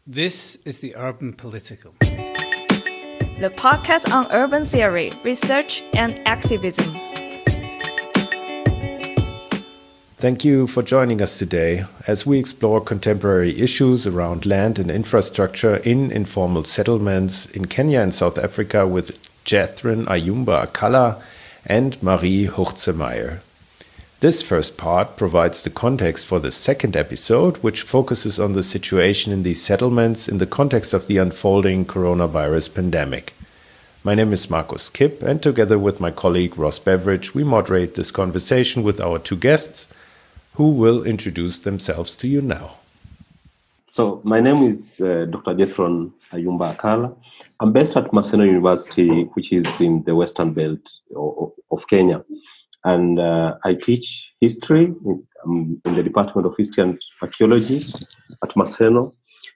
This is the Urban Political, the podcast on urban theory, research, and activism. Thank you for joining us today as we explore contemporary issues around land and infrastructure in informal settlements in Kenya and South Africa with Jethrin Ayumba Akala and Marie Hurzemeyer. This first part provides the context for the second episode, which focuses on the situation in these settlements in the context of the unfolding coronavirus pandemic. My name is Markus Kipp, and together with my colleague Ross Beveridge, we moderate this conversation with our two guests, who will introduce themselves to you now. So, my name is Dr. Jethrin Ayumba Akala. I'm based at Maseno University, which is in the Western Belt of Kenya. And I teach history in the Department of History and Archaeology at Maseno.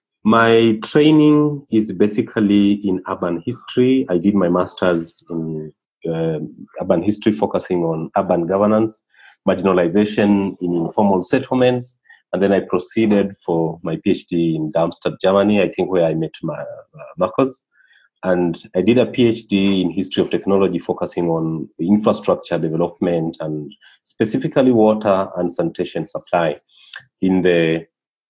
My training is basically in urban history. I did my master's in urban history, focusing on urban governance, marginalization in informal settlements. And then I proceeded for my PhD in Darmstadt, Germany, I think where I met Marcus. And I did a PhD in history of technology, focusing on infrastructure development and specifically water and sanitation supply in the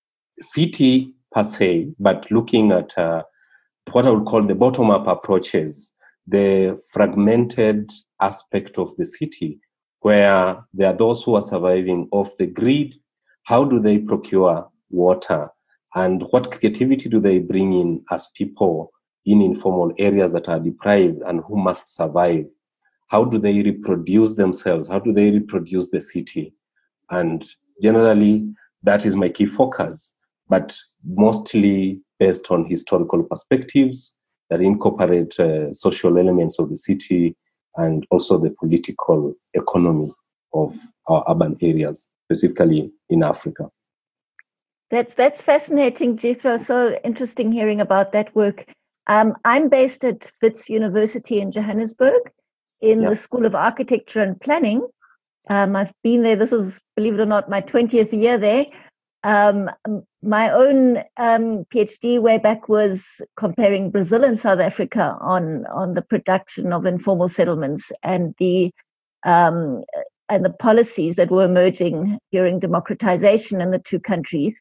city per se, but looking at what I would call the bottom-up approaches, the fragmented aspect of the city, where there are those who are surviving off the grid. How do they procure water? And what creativity do they bring in as people in informal areas that are deprived and who must survive? How do they reproduce themselves? How do they reproduce the city? And generally, that is my key focus, but mostly based on historical perspectives that incorporate social elements of the city and also the political economy of our urban areas, specifically in Africa. That's fascinating, Jethro. So interesting hearing about that work. I'm based at Wits University in Johannesburg in the School of Architecture and Planning. I've been there, this is, believe it or not, my 20th year there. My own PhD way back was comparing Brazil and South Africa on the production of informal settlements and the policies that were emerging during democratization in the two countries.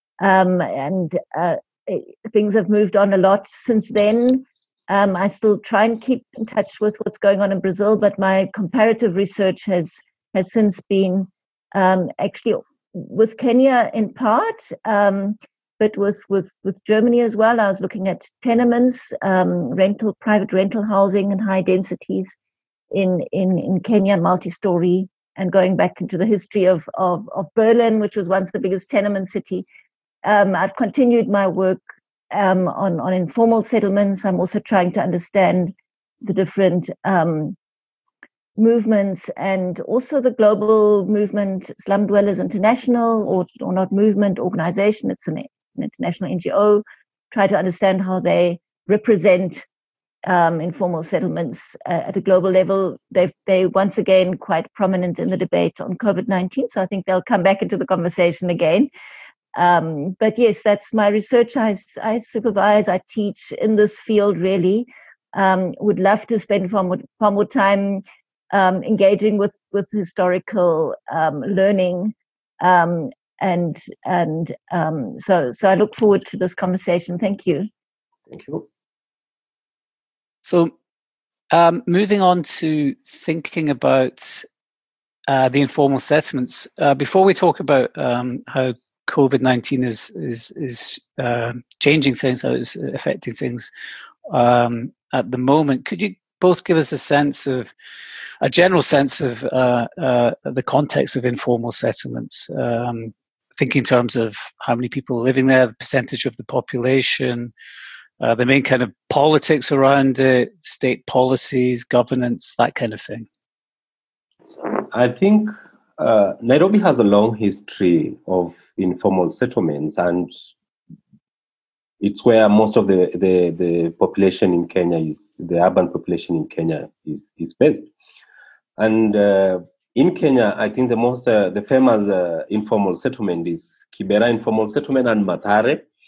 Things have moved on a lot since then. I still try and keep in touch with what's going on in Brazil, but my comparative research has since been actually with Kenya in part, but with Germany as well. I was looking at tenements, private rental housing and high densities in Kenya, multi-story, and going back into the history of Berlin, which was once the biggest tenement city. I've continued my work on informal settlements. I'm also trying to understand the different movements and also the global movement, Slum Dwellers International, or not movement, organization. It's an international NGO. Try to understand how they represent informal settlements at a global level. They once again quite prominent in the debate on COVID-19. So I think they'll come back into the conversation again. But yes, that's my research. I supervise, I teach in this field really. Would love to spend far more time engaging with historical learning. So I look forward to this conversation. Thank you. Thank you. So moving on to thinking about the informal settlements, before we talk about how COVID-19 is changing things, how it's affecting things at the moment, could you both give us a general sense of the context of informal settlements? Think in terms of how many people are living there, the percentage of the population, the main kind of politics around it, state policies, governance, that kind of thing. I think Nairobi has a long history of informal settlements, and it's where most of the population in Kenya the urban population in Kenya is based. And in Kenya, I think the famous informal settlement is Kibera informal settlement and Mathare.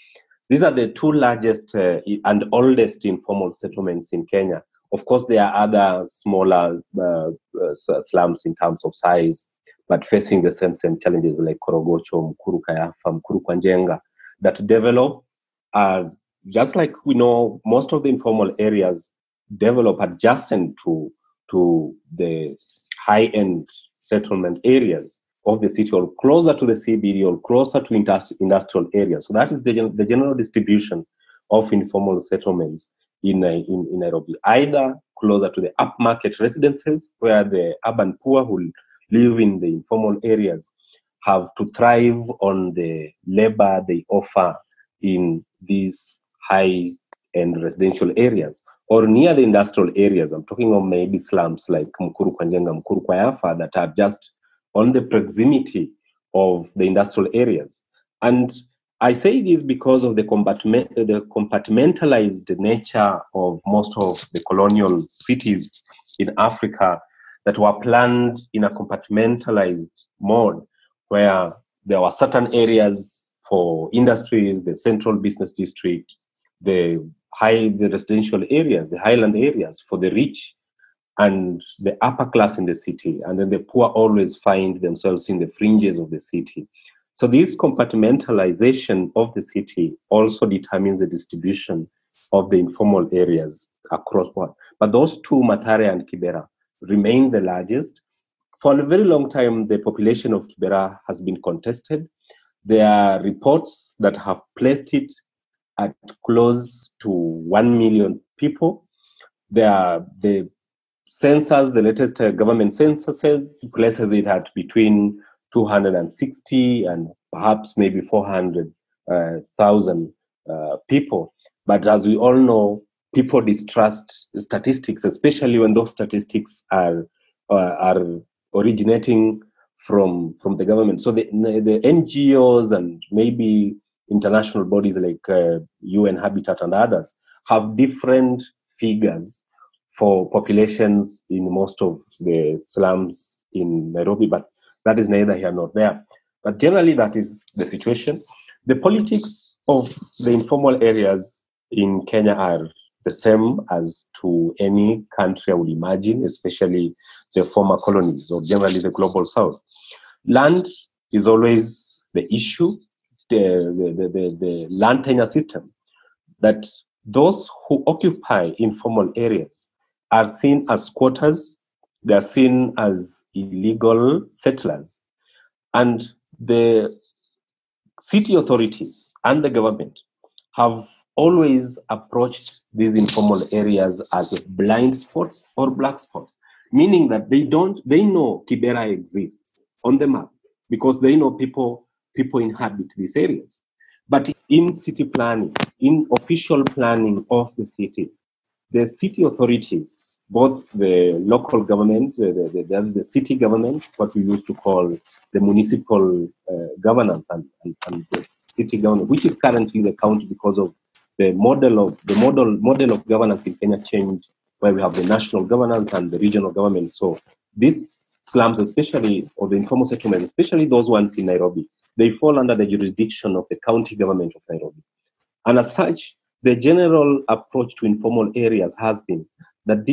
These are the two largest and oldest informal settlements in Kenya. Of course, there are other smaller slums in terms of size, but facing the same challenges like Korogocho, Mukuru Kayafa, Mukuru kwa Njenga, that develop, just like we know, most of the informal areas develop adjacent to the high-end settlement areas of the city, or closer to the CBD, or closer to industrial areas. So that is the general distribution of informal settlements in Nairobi, either closer to the upmarket residences, where the urban poor who live in the informal areas have to thrive on the labor they offer in these high-end residential areas, or near the industrial areas. I'm talking of maybe slums like Mukuru kwa Njenga, Mukuru kwa Yafa, that are just on the proximity of the industrial areas. And I say this because of the compartmentalized nature of most of the colonial cities in Africa that were planned in a compartmentalized mode, where there were certain areas for industries, the central business district, the residential areas, the highland areas for the rich and the upper class in the city, and then the poor always find themselves in the fringes of the city. So this compartmentalization of the city also determines the distribution of the informal areas across board. But those two, Mathare and Kibera, remain the largest. For a very long time, the population of Kibera has been contested. There are reports that have placed it at close to 1 million people. The census, the latest government censuses, places it at between 260 and perhaps maybe 400,000 people. But as we all know, people distrust statistics, especially when those statistics are originating from the government. So the NGOs and maybe international bodies like UN Habitat and others have different figures for populations in most of the slums in Nairobi, but that is neither here nor there. But generally, that is the situation. The politics of the informal areas in Kenya are the same as to any country I would imagine, especially the former colonies or generally the global south. Land is always the issue, the land tenure system, that those who occupy informal areas are seen as squatters, they are seen as illegal settlers. And the city authorities and the government have always approached these informal areas as blind spots or black spots, meaning that they know Kibera exists on the map because they know people inhabit these areas. But in city planning, in official planning of the city authorities, both the local government, the city government, what we used to call the municipal governance, and the city government, which is currently the county because of the model of governance in Kenya changed, where we have the national governance and the regional government. So these slums, especially, or the informal settlements, especially those ones in Nairobi, they fall under the jurisdiction of the county government of Nairobi. And as such, the general approach to informal areas has been that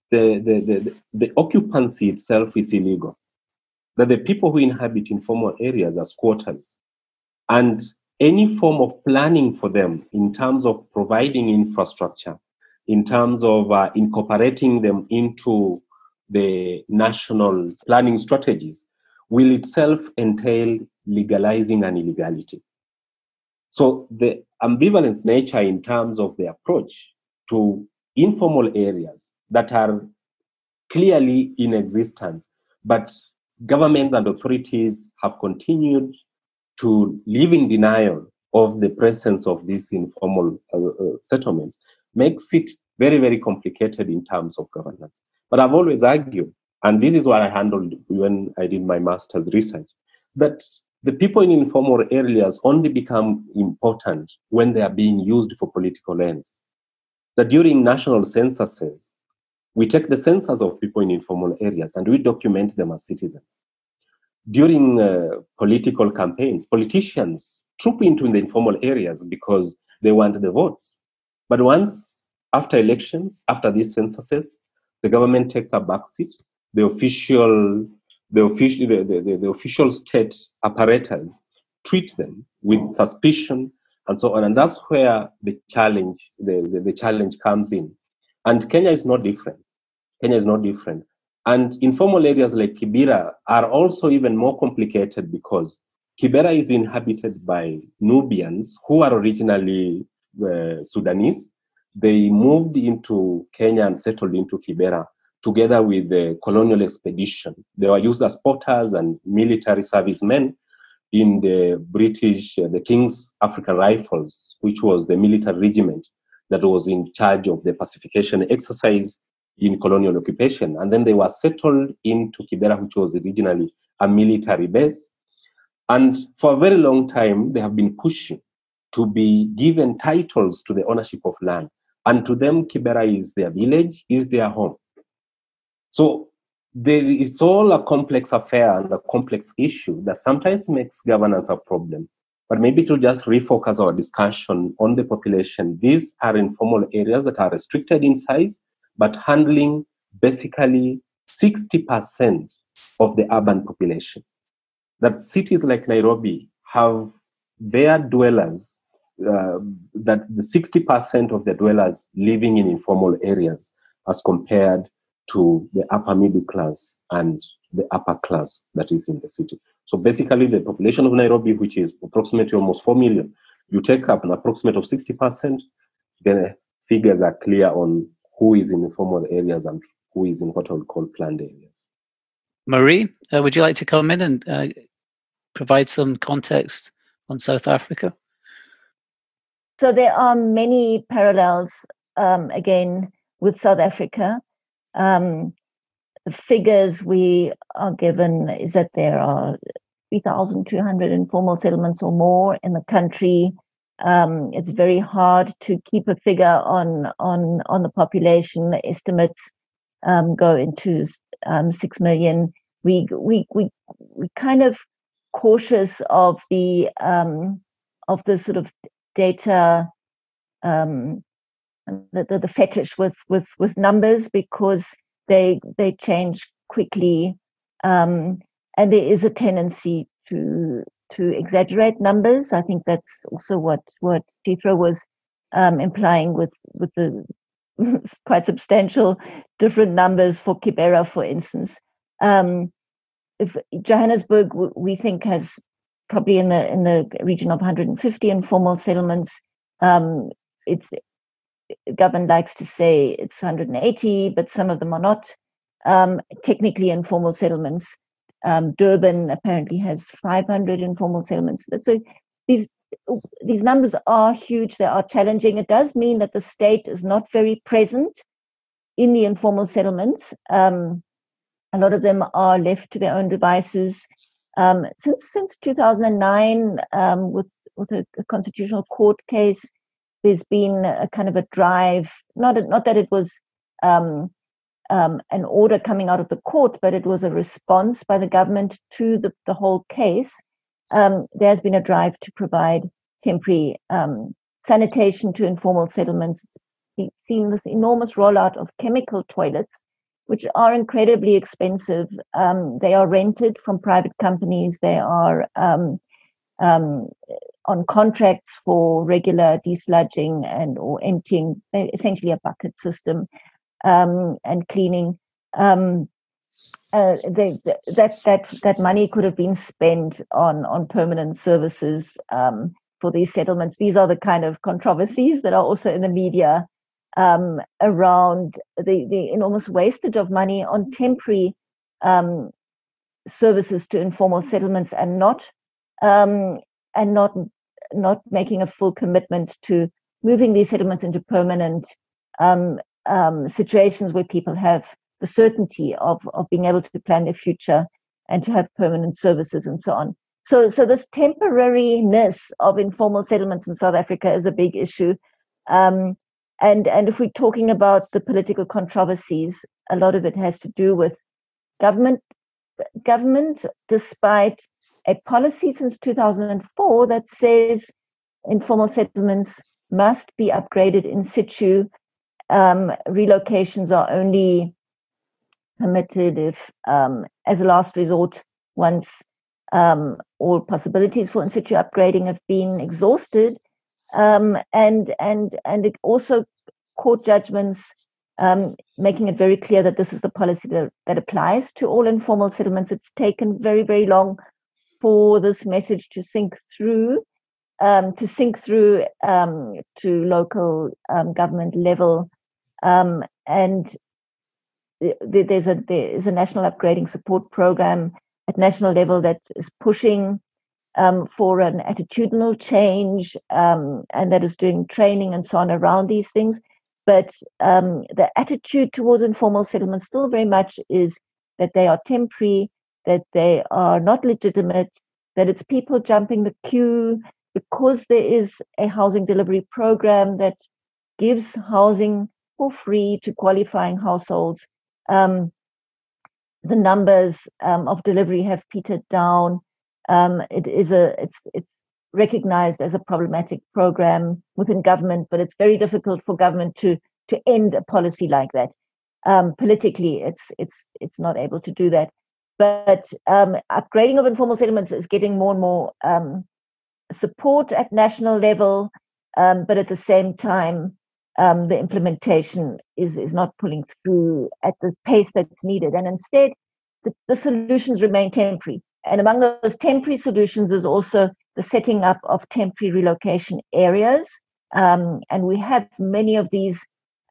the occupancy itself is illegal, that the people who inhabit informal areas are squatters, and any form of planning for them in terms of providing infrastructure, in terms of incorporating them into the national planning strategies, will itself entail legalizing an illegality. So the ambivalence nature in terms of the approach to informal areas that are clearly in existence, but governments and authorities have continued to live in denial of the presence of these informal settlements, makes it very, very complicated in terms of governance. But I've always argued, and this is what I handled when I did my master's research, that the people in informal areas only become important when they are being used for political ends. That during national censuses, we take the census of people in informal areas and we document them as citizens. During political campaigns, politicians troop into the informal areas because They want the votes. But once, after elections, after these censuses, the government takes a backseat. The official state apparatus treat them with suspicion and so on. And that's where the challenge comes in. And Kenya is not different. And informal areas like Kibera are also even more complicated because Kibera is inhabited by Nubians who are originally Sudanese. They moved into Kenya and settled into Kibera together with the colonial expedition. They were used as porters and military servicemen in the British, the King's African Rifles, which was the military regiment that was in charge of the pacification exercise in colonial occupation. And then they were settled into Kibera, which was originally a military base. And for a very long time, they have been pushing to be given titles to the ownership of land. And to them, Kibera is their village, is their home. So it's all a complex affair and a complex issue that sometimes makes governance a problem. But maybe to just refocus our discussion on the population, these are informal areas that are restricted in size, but handling basically 60% of the urban population. That cities like Nairobi have their dwellers, that the 60% of the dwellers living in informal areas as compared to the upper middle class and the upper class that is in the city. So basically the population of Nairobi, which is approximately almost 4 million, you take up an approximate of 60%, the figures are clear on who is in informal areas and who is in what I would call planned areas. Marie, would you like to come in and provide some context on South Africa? So there are many parallels, again, with South Africa. The figures we are given is that there are 3,200 informal settlements or more in the country. It's very hard to keep a figure on the population. The estimates go into 6 million. We kind of cautious of the sort of data, the fetish with numbers because they change quickly, and there is a tendency to exaggerate numbers. I think that's also what Jethro was implying with the quite substantial different numbers for Kibera, for instance. If Johannesburg, we think, has probably in the region of 150 informal settlements. It's government likes to say it's 180, but some of them are not technically informal settlements. Durban apparently has 500 informal settlements. These numbers are huge. They are challenging. It does mean that the state is not very present in the informal settlements. A lot of them are left to their own devices. Since 2009, with a constitutional court case, there's been a kind of a drive. Not that it was an order coming out of the court, but it was a response by the government to the whole case. There's been a drive to provide temporary sanitation to informal settlements. We've seen this enormous rollout of chemical toilets, which are incredibly expensive. They are rented from private companies. They are on contracts for regular desludging or emptying, essentially a bucket system, and cleaning. That money could have been spent on permanent services for these settlements. These are the kind of controversies that are also in the media around the enormous wastage of money on temporary services to informal settlements, and not making a full commitment to moving these settlements into permanent situations where people have the certainty of being able to plan their future and to have permanent services and so on. So this temporariness of informal settlements in South Africa is a big issue. And if we're talking about the political controversies, a lot of it has to do with government, despite a policy since 2004 that says informal settlements must be upgraded in situ. Relocations are only permitted if, as a last resort, once all possibilities for in situ upgrading have been exhausted, and it also court judgments making it very clear that this is the policy that applies to all informal settlements. It's taken very, very long for this message to sink through to local government level, and there is a national upgrading support program at national level that is pushing for an attitudinal change, and that is doing training and so on around these things. But the attitude towards informal settlements still very much is that they are temporary, that they are not legitimate, that it's people jumping the queue because there is a housing delivery program that gives housing for free to qualifying households. The numbers of delivery have petered down. It's recognized as a problematic program within government, but it's very difficult for government to end a policy like that. Politically, it's not able to do that. But upgrading of informal settlements is getting more and more support at national level, but at the same time, the implementation is not pulling through at the pace that's needed. And instead, the solutions remain temporary. And among those temporary solutions is also the setting up of temporary relocation areas. And we have many of these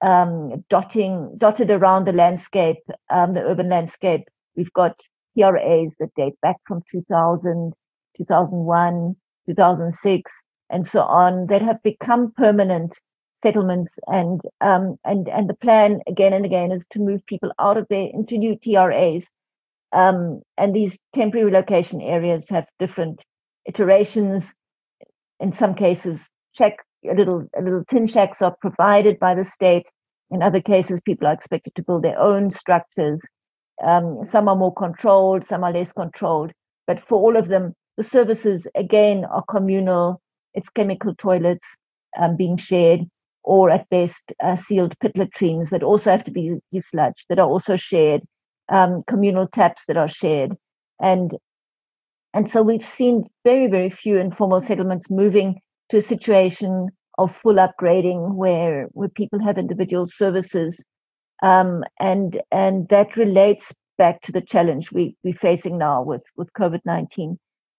dotted around the landscape, the urban landscape. We've got TRAs that date back from 2000, 2001, 2006, and so on, that have become permanent settlements. And the plan again and again is to move people out of there into new TRAs. And these temporary relocation areas have different iterations. In some cases, little tin shacks are provided by the state. In other cases, people are expected to build their own structures. Some are more controlled, some are less controlled. But for all of them, the services, again, are communal. It's chemical toilets being shared, or at best, sealed pit latrines that also have to be desludged, that are also shared, communal taps that are shared. And so we've seen very, very few informal settlements moving to a situation of full upgrading where people have individual services. And that relates back to the challenge we're facing now with COVID-19.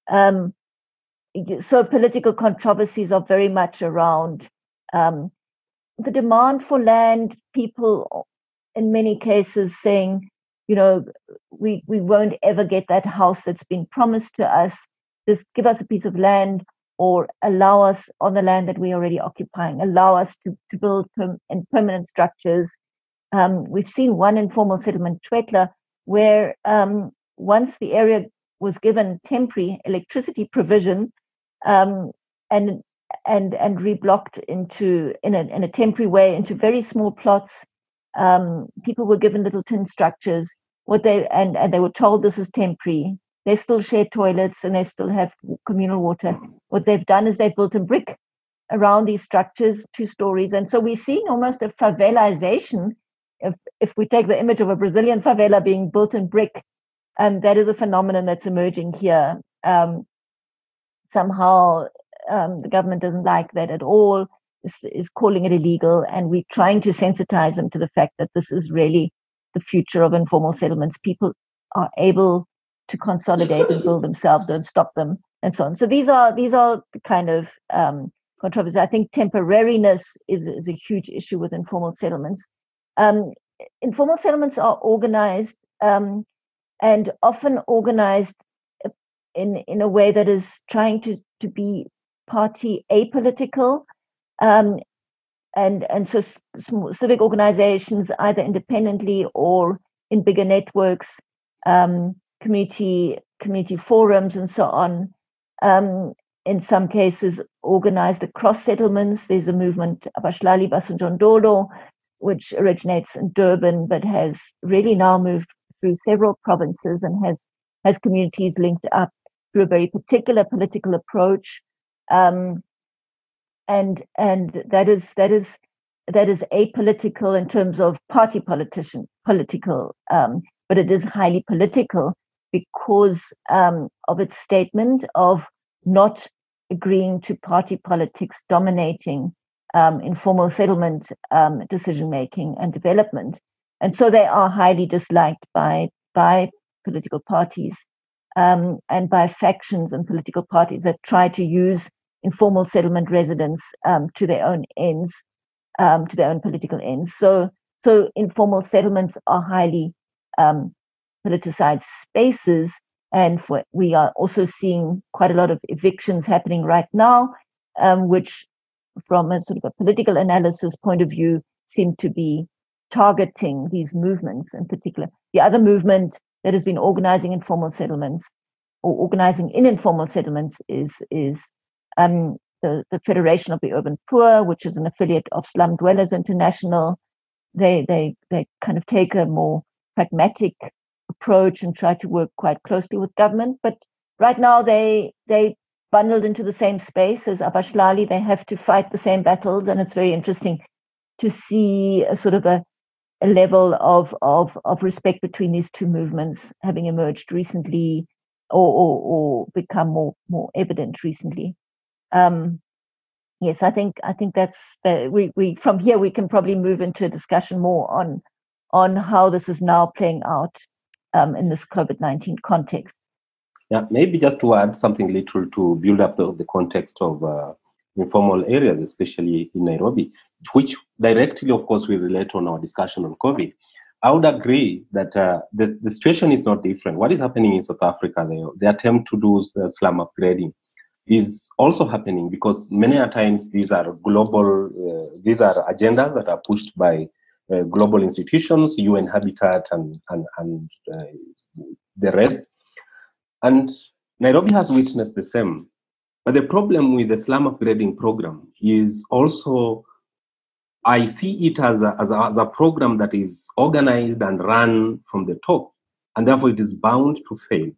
So political controversies are very much around the demand for land, people in many cases saying, we won't ever get that house that's been promised to us. Just give us a piece of land, or allow us on the land that we're already occupying, allow us to build permanent structures. We've seen one informal settlement, Twetla, where once the area was given temporary electricity provision and reblocked in a temporary way into very small plots, people were given little tin structures. And they were told this is temporary. They still share toilets and they still have communal water. What they've done is they've built in brick around these structures, 2 stories. And so we're seeing almost a favelization. If we take the image of a Brazilian favela being built in brick, that is a phenomenon that's emerging here. Somehow the government doesn't like that at all, is calling it illegal. And we're trying to sensitize them to the fact that this is really the future of informal settlements. People are able to consolidate and build themselves, don't stop them, and so on. So these are the kind of controversies. I think temporariness is a huge issue with informal settlements. Informal settlements are organized and often organized in a way that is trying to be party apolitical. And so civic organizations, either independently or in bigger networks, community forums and so on, in some cases organized across settlements. There's a movement, Abashlali Basunjondolo, which originates in Durban, but has really now moved through several provinces and has communities linked up through a very particular political approach. and that is apolitical in terms of party political, but it is highly political because of its statement of not agreeing to party politics dominating informal settlement decision making and development, and so they are highly disliked by political parties and by factions and political parties that try to use informal settlement residents to their own ends, to their own political ends. So informal settlements are highly politicized spaces, and we are also seeing quite a lot of evictions happening right now, which, from a sort of a political analysis point of view, seem to be targeting these movements in particular. The other movement that has been organizing informal settlements or organizing in informal settlements is the Federation of the Urban Poor, which is an affiliate of Slum Dwellers International. They kind of take a more pragmatic approach and try to work quite closely with government. But right now they bundled into the same space as Abashlali. They have to fight the same battles, and it's very interesting to see a sort of a level of respect between these two movements having emerged recently, or become more evident recently. Yes, I think that's we from here we can probably move into a discussion more on how this is now playing out in this COVID-19 context. Yeah, maybe just to add something little to build up the context of informal areas, especially in Nairobi, which directly, of course, will relate on our discussion on COVID. I would agree that the situation is not different. What is happening in South Africa, the attempt to do slum upgrading, is also happening because many a times these are global, these are agendas that are pushed by global institutions, UN Habitat and the rest. And Nairobi has witnessed the same. But the problem with the slum upgrading program is also, I see it as a program that is organized and run from the top, and therefore it is bound to fail.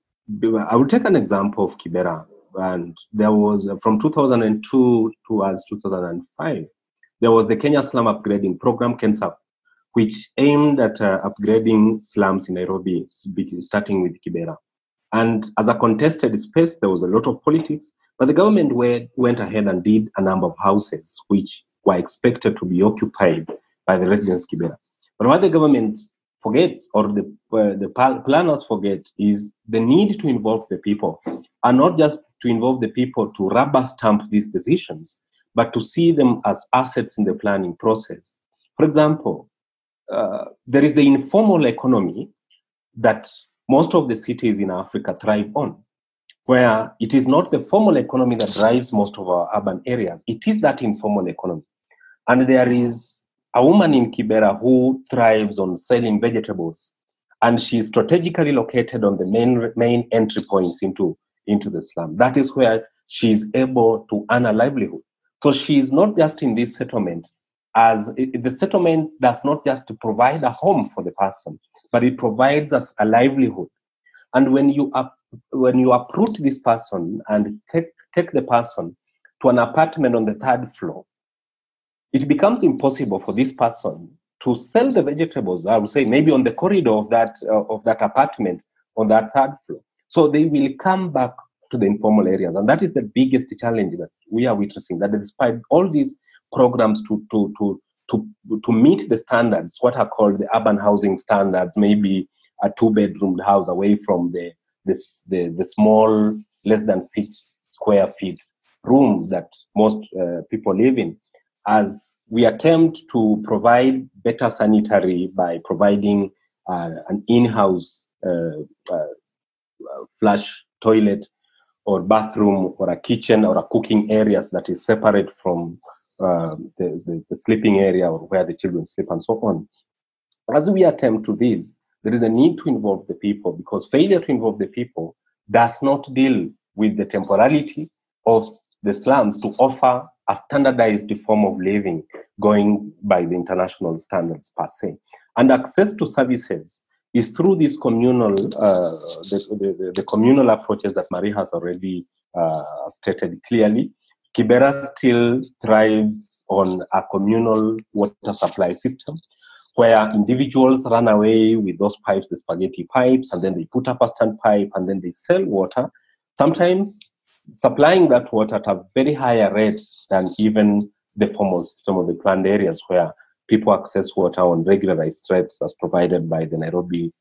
I will take an example of Kibera, and there was, from 2002 towards 2005, there was the Kenya Slum Upgrading Program, KENSUP, which aimed at upgrading slums in Nairobi, starting with Kibera. And as a contested space, there was a lot of politics, but the government went ahead and did a number of houses which were expected to be occupied by the residents of Kibera. But what the government forgets, or the planners forget, is the need to involve the people, and not just to involve the people to rubber stamp these decisions, but to see them as assets in the planning process. For example, there is the informal economy that most of the cities in Africa thrive on, where it is not the formal economy that drives most of our urban areas. It is that informal economy. And there is a woman in Kibera who thrives on selling vegetables, and she's strategically located on the main entry points into the slum. That is where she's able to earn a livelihood. So she's not just in this settlement, the settlement does not just provide a home for the person, but it provides us a livelihood. And when you uproot this person and take the person to an apartment on the third floor, it becomes impossible for this person to sell the vegetables, I would say, maybe on the corridor of that apartment on that third floor. So they will come back to the informal areas. And that is the biggest challenge that we are witnessing, that despite all these programs to meet the standards, what are called the urban housing standards, maybe a 2-bedroom house away from the small, less than 6 square feet room that most people live in, as we attempt to provide better sanitary by providing an in-house flush toilet or bathroom or a kitchen or a cooking areas that is separate from the sleeping area or where the children sleep and so on. As we attempt to this, there is a need to involve the people, because failure to involve the people does not deal with the temporality of the slums to offer a standardized form of living going by the international standards per se. And access to services is through these communal, the communal approaches that Marie has already stated clearly, Kibera still thrives on a communal water supply system where individuals run away with those pipes, the spaghetti pipes, and then they put up a standpipe and then they sell water, sometimes supplying that water at a very higher rate than even the formal system of the planned areas where people access water on regularized rates as provided by the Nairobi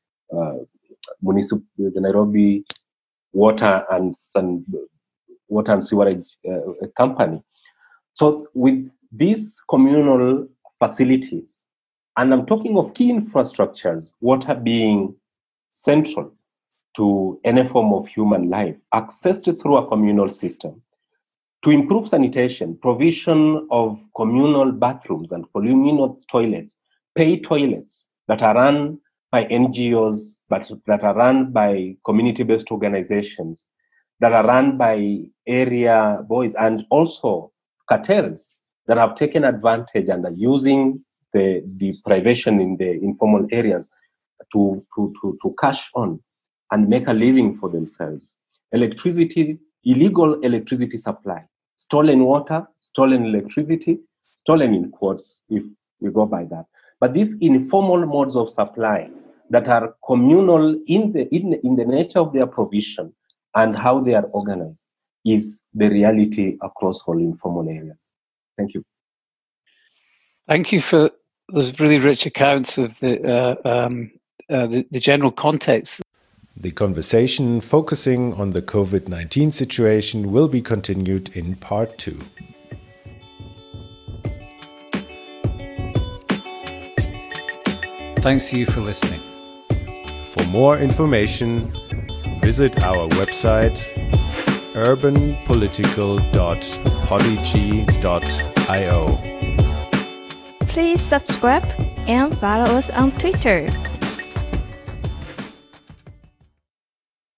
the Nairobi Water and Sewerage Company. So with these communal facilities, and I'm talking of key infrastructures, water being central to any form of human life, accessed through a communal system, to improve sanitation, provision of communal bathrooms and communal toilets, paid toilets that are run by NGOs, but that are run by community-based organizations, that are run by area boys, and also cartels that have taken advantage and are using the deprivation in the informal areas to cash on and make a living for themselves. Electricity, illegal electricity supply, stolen water, stolen electricity, stolen in quotes, if we go by that. But these informal modes of supply that are communal in the nature of their provision and how they are organized is the reality across all informal areas. Thank you. Thank you for those really rich accounts of the general context. The conversation focusing on the COVID-19 situation will be continued in part 2. Thanks to you for listening. For more information, visit our website urbanpolitical.podigy.io. Please subscribe and follow us on Twitter.